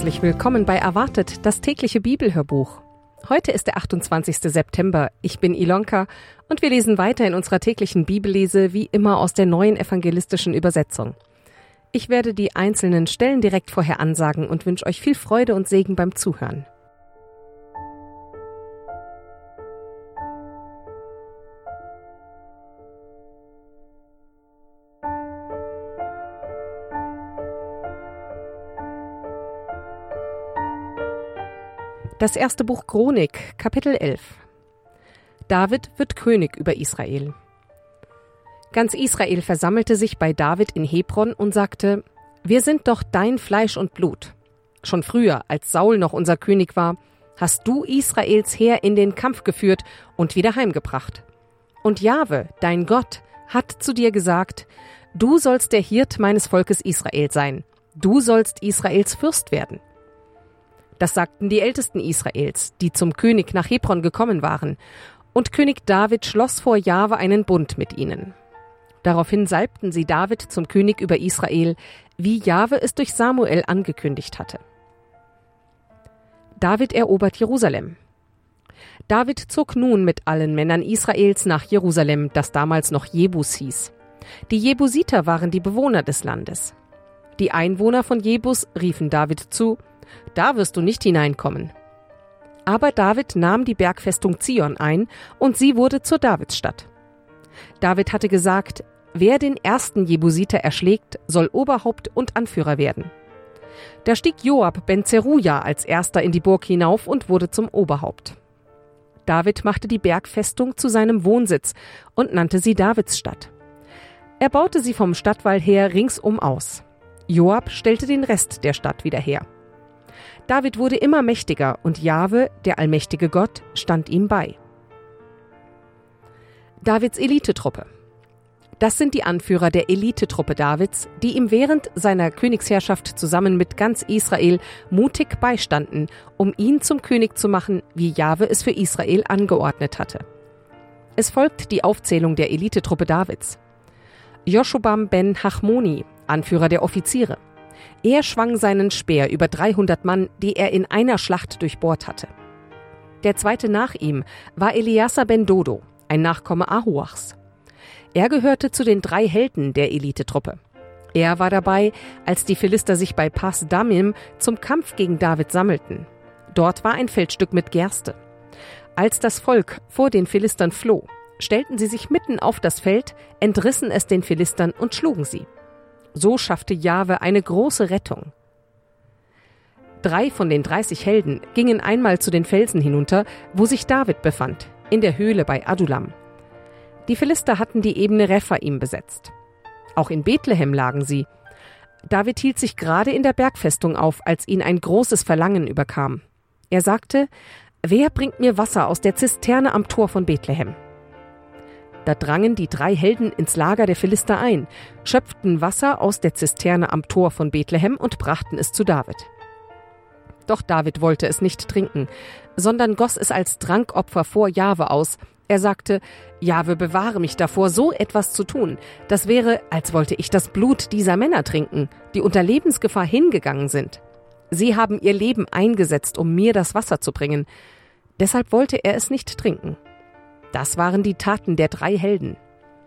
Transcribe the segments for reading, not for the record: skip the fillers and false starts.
Herzlich willkommen bei Erwartet, das tägliche Bibelhörbuch. Heute ist der 28. September. Ich bin Ilonka und wir lesen weiter in unserer täglichen Bibellese, wie immer aus der neuen evangelistischen Übersetzung. Ich werde die einzelnen Stellen direkt vorher ansagen und wünsche euch viel Freude und Segen beim Zuhören. Das erste Buch Chronik, Kapitel 11. David wird König über Israel. Ganz Israel versammelte sich bei David in Hebron und sagte: Wir sind doch dein Fleisch und Blut. Schon früher, als Saul noch unser König war, hast du Israels Heer in den Kampf geführt und wieder heimgebracht. Und Jahwe, dein Gott, hat zu dir gesagt: Du sollst der Hirt meines Volkes Israel sein. Du sollst Israels Fürst werden. Das sagten die Ältesten Israels, die zum König nach Hebron gekommen waren. Und König David schloss vor Jahwe einen Bund mit ihnen. Daraufhin salbten sie David zum König über Israel, wie Jahwe es durch Samuel angekündigt hatte. David erobert Jerusalem. David zog nun mit allen Männern Israels nach Jerusalem, das damals noch Jebus hieß. Die Jebusiter waren die Bewohner des Landes. Die Einwohner von Jebus riefen David zu: Da wirst du nicht hineinkommen. Aber David nahm die Bergfestung Zion ein und sie wurde zur Davidsstadt. David hatte gesagt: Wer den ersten Jebusiter erschlägt, soll Oberhaupt und Anführer werden. Da stieg Joab ben Zeruja als erster in die Burg hinauf und wurde zum Oberhaupt. David machte die Bergfestung zu seinem Wohnsitz und nannte sie Davidsstadt. Er baute sie vom Stadtwall her ringsum aus. Joab stellte den Rest der Stadt wieder her. David wurde immer mächtiger und Jahwe, der allmächtige Gott, stand ihm bei. Davids Elitetruppe. Das sind die Anführer der Elitetruppe Davids, die ihm während seiner Königsherrschaft zusammen mit ganz Israel mutig beistanden, um ihn zum König zu machen, wie Jahwe es für Israel angeordnet hatte. Es folgt die Aufzählung der Elitetruppe Davids. Joschobam ben Hachmoni, Anführer der Offiziere. Er schwang seinen Speer über 300 Mann, die er in einer Schlacht durchbohrt hatte. Der zweite nach ihm war Eleazar ben Dodo, ein Nachkomme Ahuachs. Er gehörte zu den 3 Helden der Elitetruppe. Er war dabei, als die Philister sich bei Pas Damim zum Kampf gegen David sammelten. Dort war ein Feldstück mit Gerste. Als das Volk vor den Philistern floh, stellten sie sich mitten auf das Feld, entrissen es den Philistern und schlugen sie. So schaffte Jahwe eine große Rettung. 3 von den 30 Helden gingen einmal zu den Felsen hinunter, wo sich David befand, in der Höhle bei Adullam. Die Philister hatten die Ebene Rephaim besetzt. Auch in Bethlehem lagen sie. David hielt sich gerade in der Bergfestung auf, als ihn ein großes Verlangen überkam. Er sagte: Wer bringt mir Wasser aus der Zisterne am Tor von Bethlehem? Da drangen die 3 Helden ins Lager der Philister ein, schöpften Wasser aus der Zisterne am Tor von Bethlehem und brachten es zu David. Doch David wollte es nicht trinken, sondern goss es als Trankopfer vor Jahwe aus. Er sagte: Jahwe, bewahre mich davor, so etwas zu tun. Das wäre, als wollte ich das Blut dieser Männer trinken, die unter Lebensgefahr hingegangen sind. Sie haben ihr Leben eingesetzt, um mir das Wasser zu bringen. Deshalb wollte er es nicht trinken. Das waren die Taten der 3 Helden.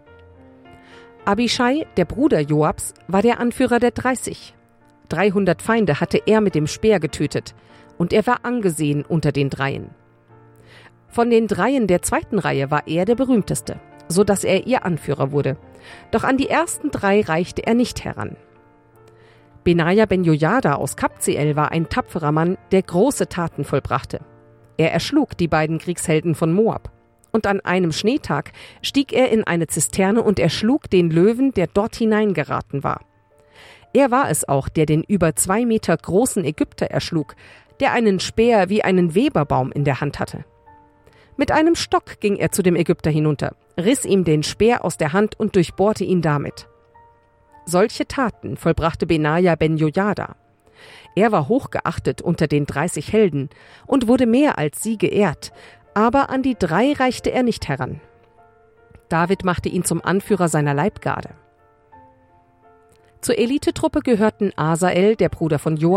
Abischai, der Bruder Joabs, war der Anführer der 30. 300 Feinde hatte er mit dem Speer getötet, und er war angesehen unter den Dreien. Von den Dreien der 2. Reihe war er der berühmteste, so dass er ihr Anführer wurde. Doch an die ersten 3 reichte er nicht heran. Benaja ben Jojada aus Kabzeel war ein tapferer Mann, der große Taten vollbrachte. Er erschlug die beiden Kriegshelden von Moab. Und an einem Schneetag stieg er in eine Zisterne und erschlug den Löwen, der dort hineingeraten war. Er war es auch, der den über 2 Meter großen Ägypter erschlug, der einen Speer wie einen Weberbaum in der Hand hatte. Mit einem Stock ging er zu dem Ägypter hinunter, riss ihm den Speer aus der Hand und durchbohrte ihn damit. Solche Taten vollbrachte Benaja ben Jojada. Er war hochgeachtet unter den 30 Helden und wurde mehr als sie geehrt, aber an die 3 reichte er nicht heran. David machte ihn zum Anführer seiner Leibgarde. Zur Elitetruppe gehörten Asael, der Bruder von Joab,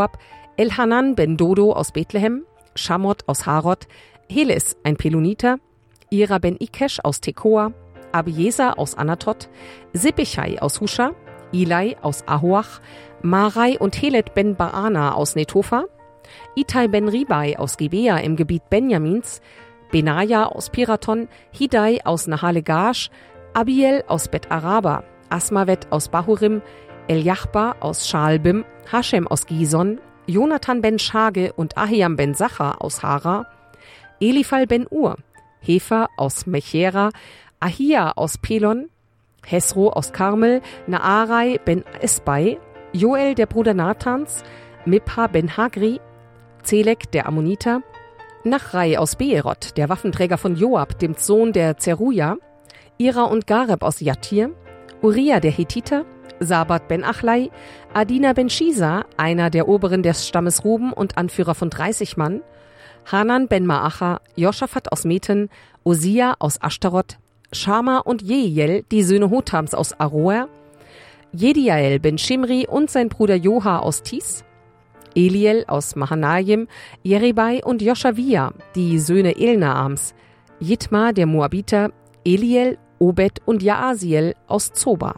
Elhanan ben Dodo aus Bethlehem, Schamot aus Harod, Heles, ein Peloniter, Ira ben Ikesh aus Tekoa, Abieser aus Anatot, Sippichai aus Husha, Ilai aus Ahoach, Marai und Helet ben Baana aus Netofa, Itai ben Ribai aus Gibea im Gebiet Benjamins, Benaja aus Piraton, Hidai aus Nahalegash, Abiel aus Bet Araba, Asmavet aus Bahurim, Eljachba aus Schalbim, Hashem aus Gison, Jonathan ben Schage und Ahiam ben Sacha aus Hara, Eliphal ben Ur, Hefer aus Mechera, Ahia aus Pelon, Hesro aus Karmel, Naarai ben Esbai, Joel der Bruder Nathans, Mipha ben Hagri, Zelek der Ammoniter, Nachrai aus Beerot, der Waffenträger von Joab, dem Sohn der Zeruja, Ira und Gareb aus Jatir, Uriah der Hethiter, Sabat ben Achlai, Adina ben Shisa, einer der Oberen des Stammes Ruben und Anführer von 30 Mann, Hanan ben Maacha, Joschafat aus Meten, Osia aus Ashtarot, Schama und Jeiel, die Söhne Hotams aus Aroer, Jediael ben Shimri und sein Bruder Joha aus Tis, Eliel aus Mahanaim, Jeribai und Joshavia, die Söhne Elnaams, Jitma der Moabiter, Eliel, Obed und Jaasiel aus Zoba.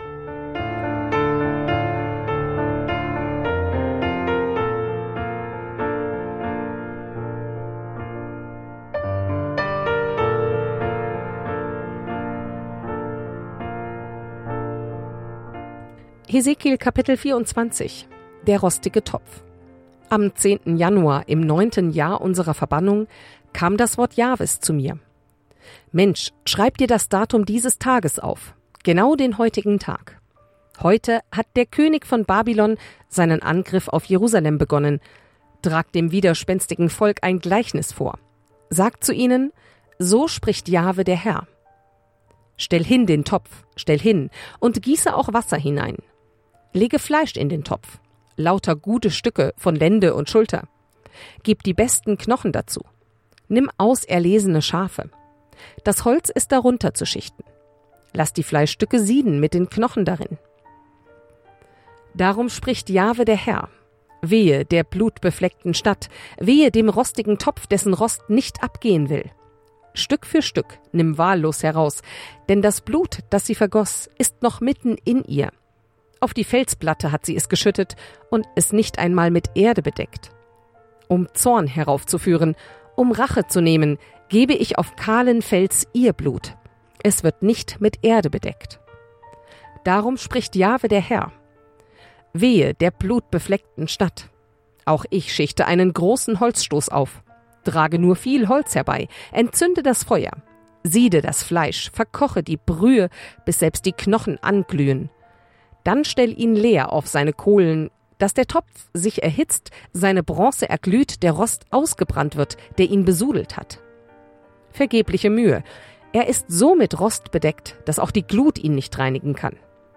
Hesekiel Kapitel 24. Der rostige Topf. Am 10. Januar im 9. Jahr unserer Verbannung kam das Wort Jahwes zu mir. Mensch, schreib dir das Datum dieses Tages auf, genau den heutigen Tag. Heute hat der König von Babylon seinen Angriff auf Jerusalem begonnen. Tragt dem widerspenstigen Volk ein Gleichnis vor. Sagt zu ihnen, so spricht Jahwe der Herr. Stell hin den Topf, stell hin und gieße auch Wasser hinein. Lege Fleisch in den Topf, lauter gute Stücke von Lende und Schulter. Gib die besten Knochen dazu. Nimm auserlesene Schafe. Das Holz ist darunter zu schichten. Lass die Fleischstücke sieden mit den Knochen darin. Darum spricht Jahwe der Herr. Wehe der blutbefleckten Stadt, wehe dem rostigen Topf, dessen Rost nicht abgehen will. Stück für Stück nimm wahllos heraus, denn das Blut, das sie vergoss, ist noch mitten in ihr. Auf die Felsplatte hat sie es geschüttet und es nicht einmal mit Erde bedeckt. Um Zorn heraufzuführen, um Rache zu nehmen, gebe ich auf kahlen Fels ihr Blut. Es wird nicht mit Erde bedeckt. Darum spricht Jahwe der Herr. Wehe der blutbefleckten Stadt. Auch ich schichte einen großen Holzstoß auf. Trage nur viel Holz herbei, entzünde das Feuer. Siede das Fleisch, verkoche die Brühe, bis selbst die Knochen anglühen. Dann stell ihn leer auf seine Kohlen, dass der Topf sich erhitzt, seine Bronze erglüht, der Rost ausgebrannt wird, der ihn besudelt hat. Vergebliche Mühe. Er ist so mit Rost bedeckt, dass auch die Glut ihn nicht reinigen kann.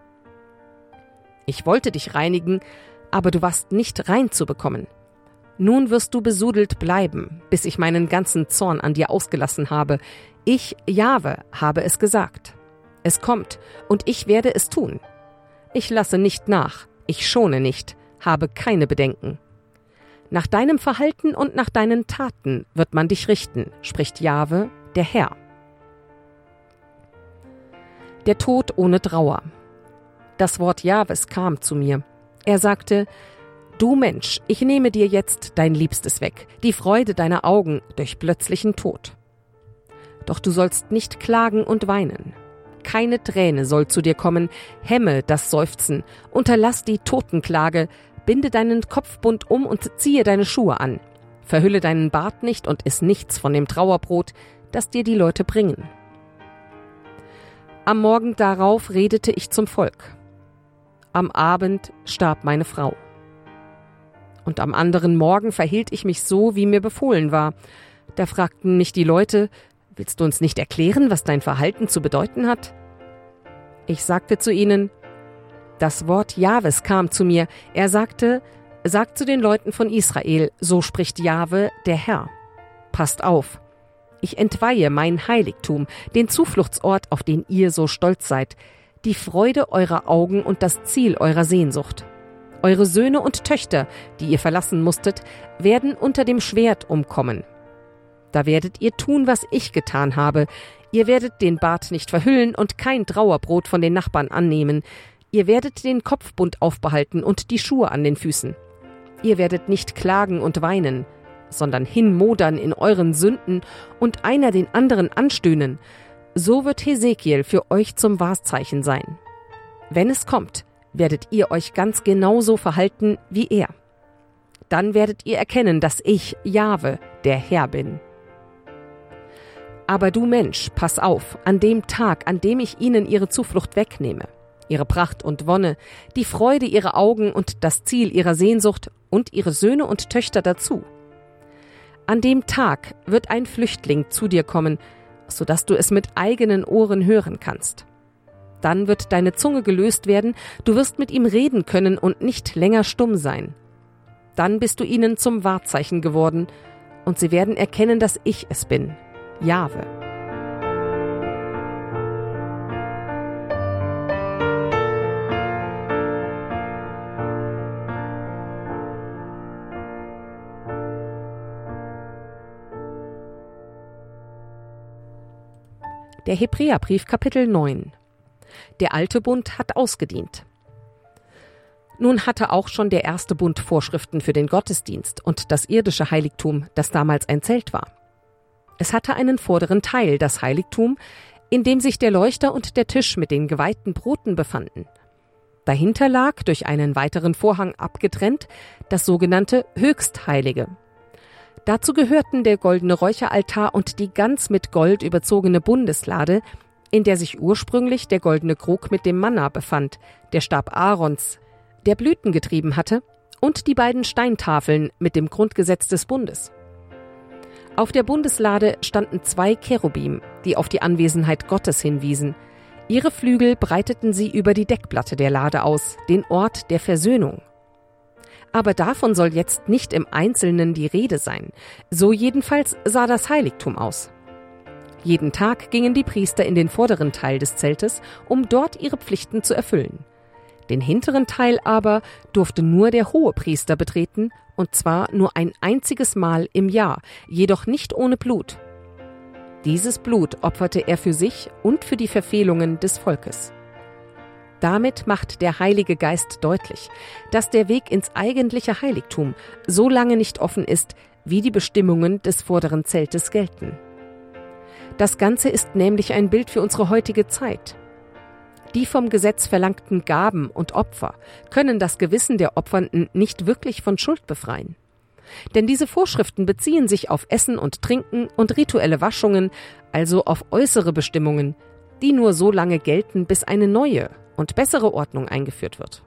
Ich wollte dich reinigen, aber du warst nicht rein zu bekommen. Nun wirst du besudelt bleiben, bis ich meinen ganzen Zorn an dir ausgelassen habe. Ich, Jahwe, habe es gesagt. Es kommt, und ich werde es tun. Ich lasse nicht nach, ich schone nicht, habe keine Bedenken. Nach deinem Verhalten und nach deinen Taten wird man dich richten, spricht Jahwe, der Herr. Der Tod ohne Trauer. Das Wort Jahwes kam zu mir. Er sagte, du Mensch, ich nehme dir jetzt dein Liebstes weg, die Freude deiner Augen durch plötzlichen Tod. Doch du sollst nicht klagen und weinen. Keine Träne soll zu dir kommen, hemme das Seufzen, unterlass die Totenklage, binde deinen Kopfbund um und ziehe deine Schuhe an. Verhülle deinen Bart nicht und iss nichts von dem Trauerbrot, das dir die Leute bringen. Am Morgen darauf redete ich zum Volk. Am Abend starb meine Frau. Und am anderen Morgen verhielt ich mich so, wie mir befohlen war. Da fragten mich die Leute, willst du uns nicht erklären, was dein Verhalten zu bedeuten hat? Ich sagte zu ihnen, das Wort Jahwes kam zu mir. Er sagte, sagt zu den Leuten von Israel, so spricht Jahwe, der Herr. Passt auf, ich entweihe mein Heiligtum, den Zufluchtsort, auf den ihr so stolz seid, die Freude eurer Augen und das Ziel eurer Sehnsucht. Eure Söhne und Töchter, die ihr verlassen musstet, werden unter dem Schwert umkommen. Da werdet ihr tun, was ich getan habe. Ihr werdet den Bart nicht verhüllen und kein Trauerbrot von den Nachbarn annehmen. Ihr werdet den Kopfbund aufbehalten und die Schuhe an den Füßen. Ihr werdet nicht klagen und weinen, sondern hinmodern in euren Sünden und einer den anderen anstöhnen. So wird Hesekiel für euch zum Wahrzeichen sein. Wenn es kommt, werdet ihr euch ganz genauso verhalten wie er. Dann werdet ihr erkennen, dass ich, Jahwe, der Herr bin. Aber du Mensch, pass auf, an dem Tag, an dem ich ihnen ihre Zuflucht wegnehme, ihre Pracht und Wonne, die Freude ihrer Augen und das Ziel ihrer Sehnsucht und ihre Söhne und Töchter dazu. An dem Tag wird ein Flüchtling zu dir kommen, sodass du es mit eigenen Ohren hören kannst. Dann wird deine Zunge gelöst werden, du wirst mit ihm reden können und nicht länger stumm sein. Dann bist du ihnen zum Wahrzeichen geworden, und sie werden erkennen, dass ich es bin, Jahwe. Der Hebräerbrief, Kapitel 9. Der alte Bund hat ausgedient. Nun hatte auch schon der erste Bund Vorschriften für den Gottesdienst und das irdische Heiligtum, das damals ein Zelt war. Es hatte einen vorderen Teil, das Heiligtum, in dem sich der Leuchter und der Tisch mit den geweihten Broten befanden. Dahinter lag, durch einen weiteren Vorhang abgetrennt, das sogenannte Höchstheilige. Dazu gehörten der goldene Räucheraltar und die ganz mit Gold überzogene Bundeslade, in der sich ursprünglich der goldene Krug mit dem Manna befand, der Stab Aarons, der Blüten getrieben hatte, und die beiden Steintafeln mit dem Grundgesetz des Bundes. Auf der Bundeslade standen 2 Cherubim, die auf die Anwesenheit Gottes hinwiesen. Ihre Flügel breiteten sie über die Deckplatte der Lade aus, den Ort der Versöhnung. Aber davon soll jetzt nicht im Einzelnen die Rede sein. So jedenfalls sah das Heiligtum aus. Jeden Tag gingen die Priester in den vorderen Teil des Zeltes, um dort ihre Pflichten zu erfüllen. Den hinteren Teil aber durfte nur der Hohepriester betreten, und zwar nur ein einziges Mal im Jahr, jedoch nicht ohne Blut. Dieses Blut opferte er für sich und für die Verfehlungen des Volkes. Damit macht der Heilige Geist deutlich, dass der Weg ins eigentliche Heiligtum so lange nicht offen ist, wie die Bestimmungen des vorderen Zeltes gelten. Das Ganze ist nämlich ein Bild für unsere heutige Zeit. Die vom Gesetz verlangten Gaben und Opfer können das Gewissen der Opfernden nicht wirklich von Schuld befreien. Denn diese Vorschriften beziehen sich auf Essen und Trinken und rituelle Waschungen, also auf äußere Bestimmungen, die nur so lange gelten, bis eine neue und bessere Ordnung eingeführt wird.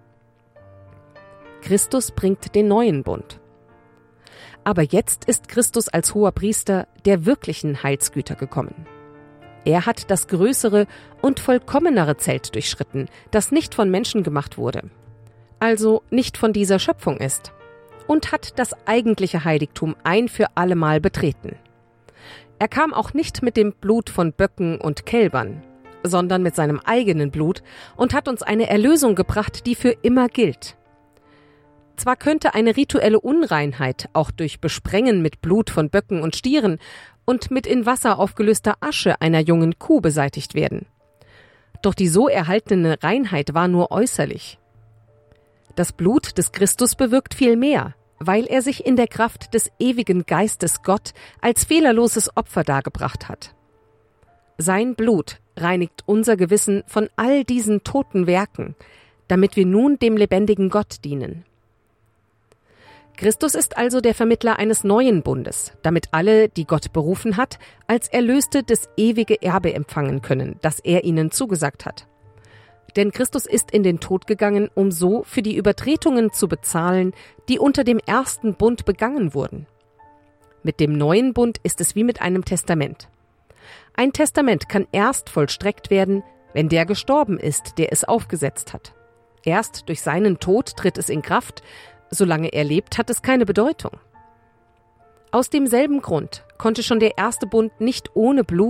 Christus bringt den neuen Bund. Aber jetzt ist Christus als hoher Priester der wirklichen Heilsgüter gekommen. Er hat das größere und vollkommenere Zelt durchschritten, das nicht von Menschen gemacht wurde, also nicht von dieser Schöpfung ist, und hat das eigentliche Heiligtum ein für allemal betreten. Er kam auch nicht mit dem Blut von Böcken und Kälbern, sondern mit seinem eigenen Blut und hat uns eine Erlösung gebracht, die für immer gilt. Zwar könnte eine rituelle Unreinheit auch durch Besprengen mit Blut von Böcken und Stieren und mit in Wasser aufgelöster Asche einer jungen Kuh beseitigt werden. Doch die so erhaltene Reinheit war nur äußerlich. Das Blut des Christus bewirkt viel mehr, weil er sich in der Kraft des ewigen Geistes Gott als fehlerloses Opfer dargebracht hat. Sein Blut reinigt unser Gewissen von all diesen toten Werken, damit wir nun dem lebendigen Gott dienen. Christus ist also der Vermittler eines neuen Bundes, damit alle, die Gott berufen hat, als Erlöste das ewige Erbe empfangen können, das er ihnen zugesagt hat. Denn Christus ist in den Tod gegangen, um so für die Übertretungen zu bezahlen, die unter dem ersten Bund begangen wurden. Mit dem neuen Bund ist es wie mit einem Testament. Ein Testament kann erst vollstreckt werden, wenn der gestorben ist, der es aufgesetzt hat. Erst durch seinen Tod tritt es in Kraft. Solange er lebt, hat es keine Bedeutung. Aus demselben Grund konnte schon der erste Bund nicht ohne Blut,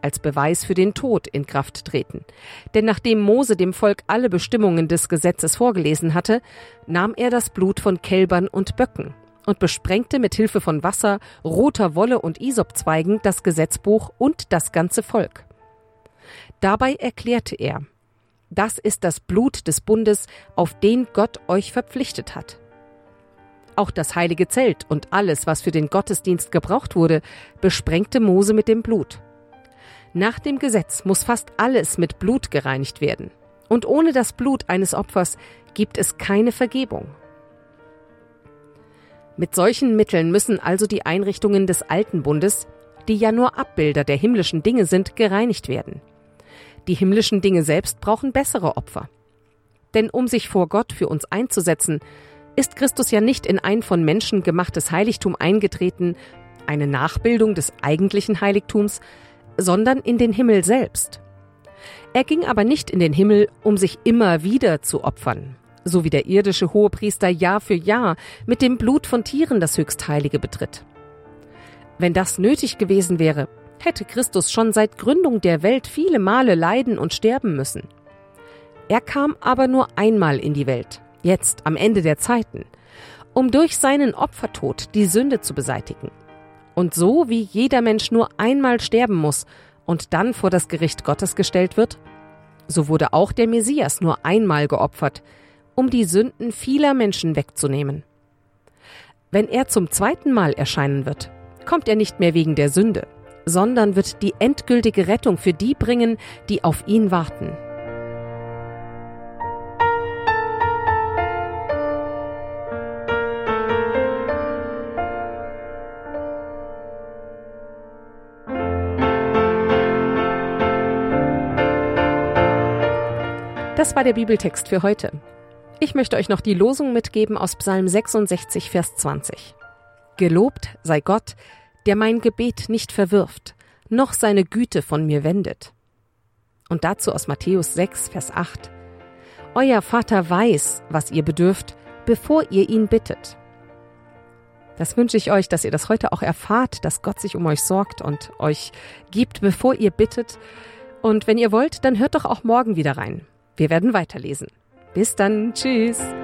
als Beweis für den Tod in Kraft treten. Denn nachdem Mose dem Volk alle Bestimmungen des Gesetzes vorgelesen hatte, nahm er das Blut von Kälbern und Böcken und besprengte mit Hilfe von Wasser, roter Wolle und Isopzweigen das Gesetzbuch und das ganze Volk. Dabei erklärte er: Das ist das Blut des Bundes, auf den Gott euch verpflichtet hat. Auch das heilige Zelt und alles, was für den Gottesdienst gebraucht wurde, besprengte Mose mit dem Blut. Nach dem Gesetz muss fast alles mit Blut gereinigt werden. Und ohne das Blut eines Opfers gibt es keine Vergebung. Mit solchen Mitteln müssen also die Einrichtungen des Alten Bundes, die ja nur Abbilder der himmlischen Dinge sind, gereinigt werden. Die himmlischen Dinge selbst brauchen bessere Opfer. Denn um sich vor Gott für uns einzusetzen, ist Christus ja nicht in ein von Menschen gemachtes Heiligtum eingetreten, eine Nachbildung des eigentlichen Heiligtums, sondern in den Himmel selbst. Er ging aber nicht in den Himmel, um sich immer wieder zu opfern, so wie der irdische Hohepriester Jahr für Jahr mit dem Blut von Tieren das Höchstheilige betritt. Wenn das nötig gewesen wäre, hätte Christus schon seit Gründung der Welt viele Male leiden und sterben müssen. Er kam aber nur einmal in die Welt, jetzt am Ende der Zeiten, um durch seinen Opfertod die Sünde zu beseitigen. Und so wie jeder Mensch nur einmal sterben muss und dann vor das Gericht Gottes gestellt wird, so wurde auch der Messias nur einmal geopfert, um die Sünden vieler Menschen wegzunehmen. Wenn er zum zweiten Mal erscheinen wird, kommt er nicht mehr wegen der Sünde, sondern wird die endgültige Rettung für die bringen, die auf ihn warten. Das war der Bibeltext für heute. Ich möchte euch noch die Losung mitgeben aus Psalm 66, Vers 20. Gelobt sei Gott, der mein Gebet nicht verwirft, noch seine Güte von mir wendet. Und dazu aus Matthäus 6, Vers 8. Euer Vater weiß, was ihr bedürft, bevor ihr ihn bittet. Das wünsche ich euch, dass ihr das heute auch erfahrt, dass Gott sich um euch sorgt und euch gibt, bevor ihr bittet. Und wenn ihr wollt, dann hört doch auch morgen wieder rein. Wir werden weiterlesen. Bis dann. Tschüss.